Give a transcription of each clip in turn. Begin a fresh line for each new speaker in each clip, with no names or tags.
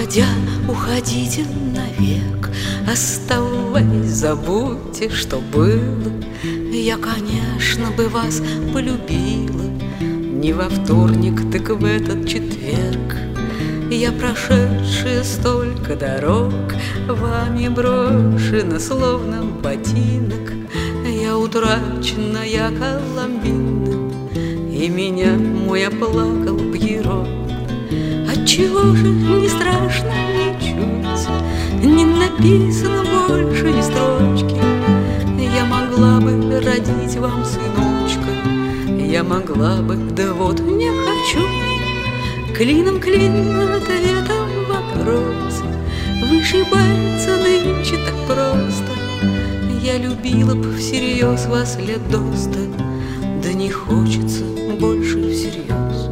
Уходя, уходите навек, оставаясь, забудьте, что было. Я, конечно, бы вас полюбила не во вторник, так в этот четверг. Я, прошедшая столько дорог, вами брошена, словно ботинок. Я утраченная Коломбина, и меня мой оплакал Пьеро. Отчего же не страшно ничуть, не написано больше ни строчки? Я могла бы родить вам сыночка, я могла бы, да вот не хочу. Клином клин, ответом вопрос, вышибается нынче так просто. Я любила б всерьез вас лет до 100, да не хочется больше всерьез.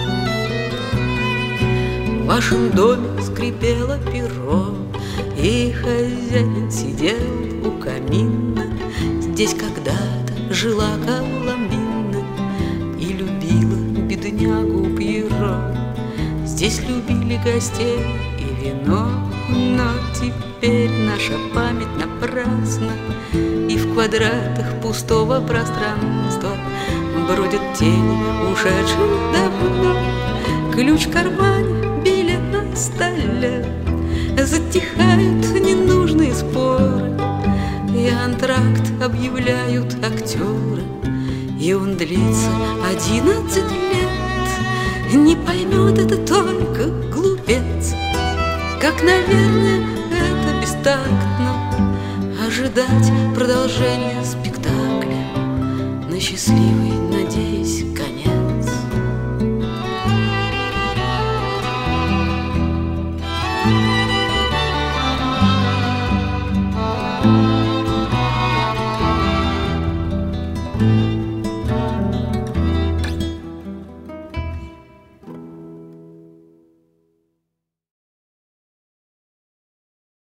В вашем доме скрипело перо, и хозяин сидел у камина. Здесь когда-то жила Коломбина и любила беднягу Пьеро. Здесь любили гостей и вино, но теперь наша память напрасна, и в квадратах пустого пространства бродят тени ушедших давно. Ключ в кармане, билет на столе, затихают ненужные споры, и антракт объявляют актеры, и он длится 11 лет. Не поймет это только глупец, как, наверное, это бестактно ожидать продолжения спектакля на счастливый, надеюсь, конец.